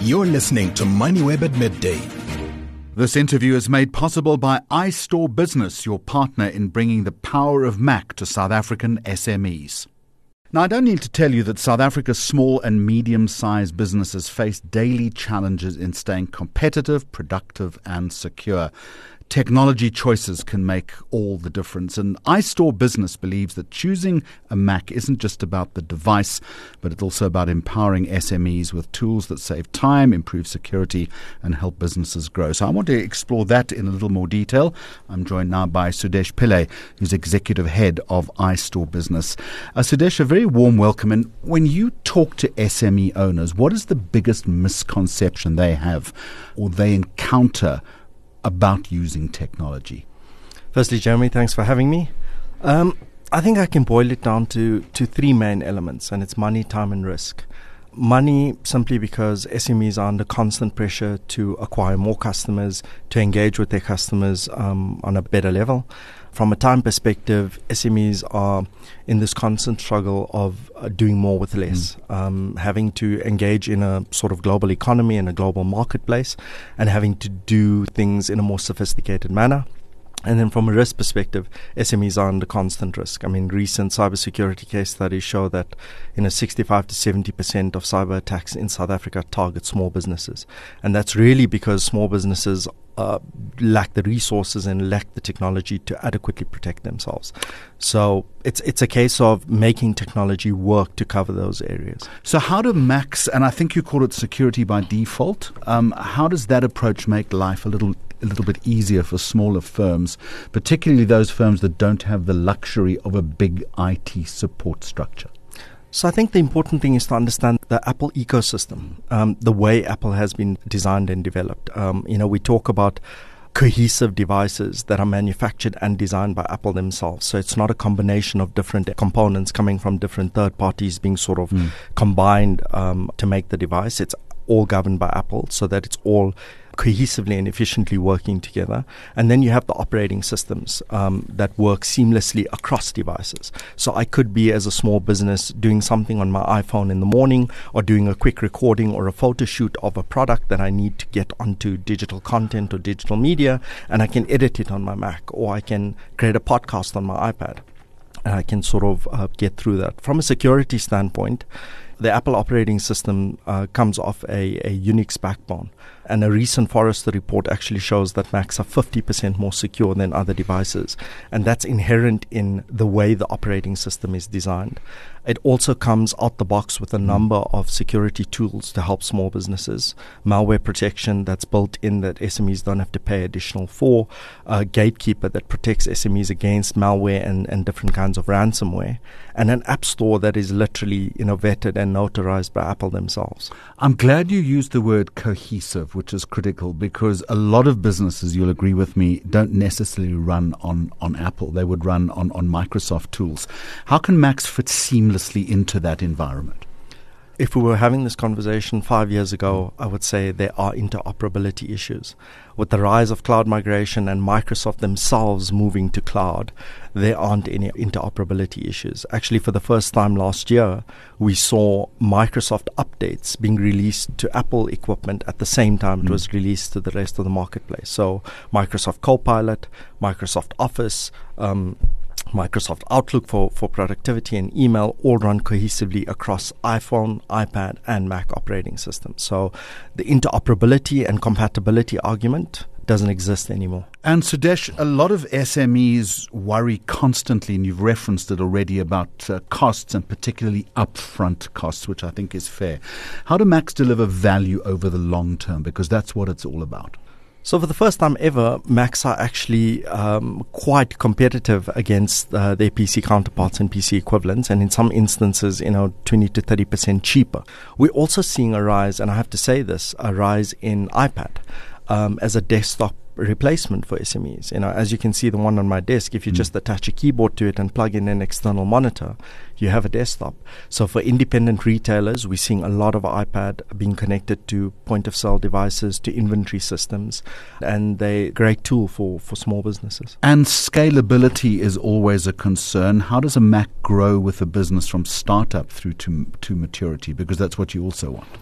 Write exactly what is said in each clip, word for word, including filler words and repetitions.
You're listening to MoneyWeb at midday. This interview is made possible by iStore Business, your partner in bringing the power of Mac to South African S M Es. Now, I don't need to tell you that South Africa's small and medium-sized businesses face daily challenges in staying competitive, productive and secure. Technology choices can make all the difference. And iStore Business believes that choosing a Mac isn't just about the device, but it's also about empowering S M Es with tools that save time, improve security, and help businesses grow. So I want to explore that in a little more detail. I'm joined now by Sudesh Pillay, who's Executive Head of iStore Business. Uh, Sudesh, a very warm welcome. And when you talk to S M E owners, what is the biggest misconception they have or they encounter about using technology? Firstly, Jeremy, thanks for having me. Um, I think I can boil it down to, to three main elements, and it's money, time, and risk. Money, simply because S M Es are under constant pressure to acquire more customers, to engage with their customers um, on a better level. From a time perspective, S M Es are in this constant struggle of uh, doing more with less, mm. um, having to engage in a sort of global economy and a global marketplace, and having to do things in a more sophisticated manner. And then from a risk perspective, S M Es are under constant risk. I mean, recent cybersecurity case studies show that you know, sixty-five to seventy percent of cyber attacks in South Africa target small businesses. And that's really because small businesses uh, lack the resources and lack the technology to adequately protect themselves. So it's it's a case of making technology work to cover those areas. So how do Macs, and I think you call it security by default, um, how does that approach make life a little a little bit easier for smaller firms, particularly those firms that don't have the luxury of a big I T support structure? So I think the important thing is to understand the Apple ecosystem, um, the way Apple has been designed and developed. Um, you know, we talk about cohesive devices that are manufactured and designed by Apple themselves. So it's not a combination of different components coming from different third parties being sort of mm. combined um, to make the device. It's all governed by Apple so that it's all cohesively and efficiently working together. And then you have the operating systems um, that work seamlessly across devices. So I could be, as a small business, doing something on my iPhone in the morning, or doing a quick recording or a photo shoot of a product that I need to get onto digital content or digital media, and I can edit it on my Mac, or I can create a podcast on my iPad. And I can sort of uh, get through that. From a security standpoint, the Apple operating system uh, comes off a, a Unix backbone. And a recent Forrester report actually shows that Macs are fifty percent more secure than other devices. And that's inherent in the way the operating system is designed. It also comes out the box with a number of security tools to help small businesses. Malware protection that's built in that S M Es don't have to pay additional for. A gatekeeper that protects S M Es against malware and, and different kinds of ransomware. And an app store that is literally you know, vetted and notarized by Apple themselves. I'm glad you used the word cohesive, which is critical, because a lot of businesses, you'll agree with me, don't necessarily run on, on Apple. They would run on, on Microsoft tools. How can Macs fit seamlessly into that environment? If we were having this conversation five years ago, I would say there are interoperability issues. With the rise of cloud migration and Microsoft themselves moving to cloud, there aren't any interoperability issues. Actually, for the first time last year, we saw Microsoft updates being released to Apple equipment at the same time mm. it was released to the rest of the marketplace. So Microsoft Copilot, Microsoft Office, um, Microsoft Outlook for, for productivity and email all run cohesively across iPhone, iPad, and Mac operating systems. So the interoperability and compatibility argument doesn't exist anymore. And Sudesh, a lot of S M Es worry constantly, and you've referenced it already, about uh, costs, and particularly upfront costs, which I think is fair. How do Macs deliver value over the long term? Because that's what it's all about. So for the first time ever, Macs are actually um, quite competitive against uh, their P C counterparts and P C equivalents, and in some instances, you know, twenty to thirty percent cheaper. We're also seeing a rise, and I have to say this, a rise in iPad um, as a desktop replacement for S M Es. You know, as you can see, the one on my desk, if you mm. just attach a keyboard to it and plug in an external monitor, you have a desktop. So for independent retailers, we're seeing a lot of iPad being connected to point-of-sale devices, to inventory systems, and they're a great tool for, for small businesses. And scalability is always a concern. How does a Mac grow with a business from startup through to, to maturity? Because that's what you also want.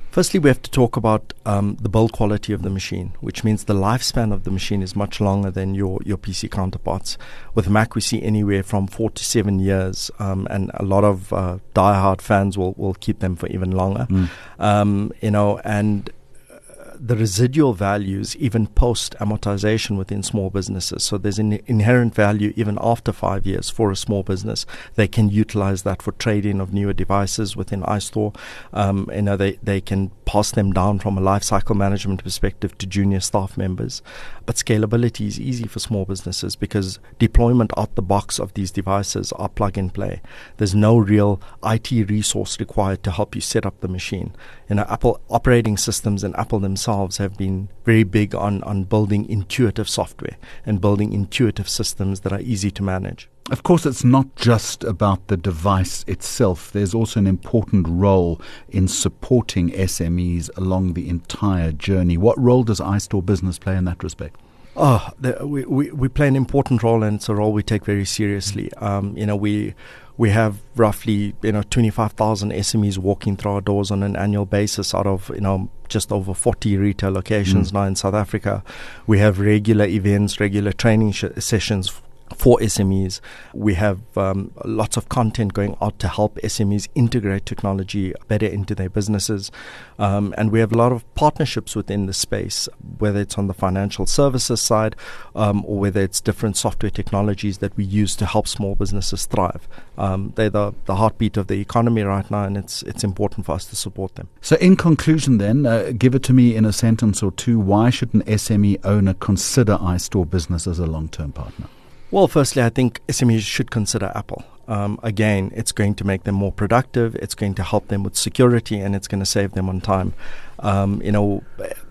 Firstly, we have to talk about um, the build quality of the machine, which means the lifespan of the machine is much longer than your, your P C counterparts. With Mac, we see anywhere from four to seven years, um, and a lot of uh, diehard fans will, will keep them for even longer. Mm. Um, you know, and the residual values even post amortization within small businesses. So there's an inherent value even after five years for a small business. They can utilize that for trading of newer devices within iStore. Um, you know, they, they can pass them down from a life cycle management perspective to junior staff members. But scalability is easy for small businesses because deployment out the box of these devices are plug and play. There's no real I T resource required to help you set up the machine. You know, Apple operating systems and Apple themselves have been very big on, on building intuitive software and building intuitive systems that are easy to manage. Of course, it's not just about the device itself. There's also an important role in supporting S M Es along the entire journey. What role does iStore Business play in that respect? Oh, the, we, we we play an important role, and it's a role we take very seriously. Um, you know, we we have roughly you know twenty-five thousand S M Es walking through our doors on an annual basis out of you know just over forty retail locations mm. now in South Africa. We have regular events, regular training sh- sessions for S M Es. We have um, lots of content going out to help S M Es integrate technology better into their businesses. Um, and we have a lot of partnerships within the space, whether it's on the financial services side um, or whether it's different software technologies that we use to help small businesses thrive. Um, they're the, the heartbeat of the economy right now, and it's it's important for us to support them. So in conclusion then, uh, give it to me in a sentence or two. Why should an S M E owner consider iStore Business as a long-term partner? Well, firstly, I think S M Es should consider Apple. Um, again, it's going to make them more productive, it's going to help them with security, and it's going to save them on time. Um, you know,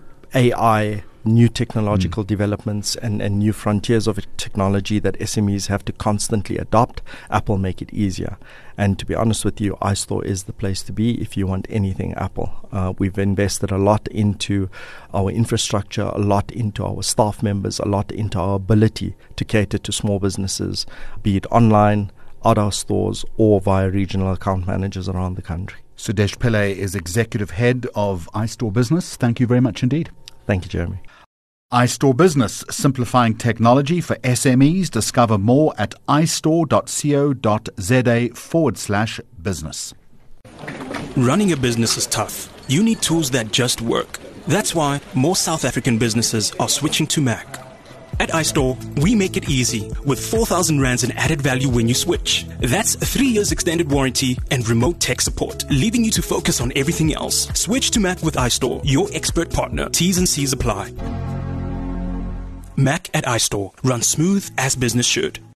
A I, new technological mm. developments and, and new frontiers of technology that S M Es have to constantly adopt, Apple make it easier. And to be honest with you, iStore is the place to be if you want anything Apple. Uh, we've invested a lot into our infrastructure, a lot into our staff members, a lot into our ability to cater to small businesses, be it online, at our stores, or via regional account managers around the country. Sudesh Pillay is Executive Head of iStore Business. Thank you very much indeed. Thank you, Jeremy. iStore Business, simplifying technology for S M Es. Discover more at istore.co.za forward slash business. Running a business is tough. You need tools that just work. That's why more South African businesses are switching to Mac. At iStore, we make it easy with four thousand rands in added value when you switch. That's three years extended warranty and remote tech support, leaving you to focus on everything else. Switch to Mac with iStore, your expert partner. T's and C's apply. Mac at iStore. Run smooth as business should.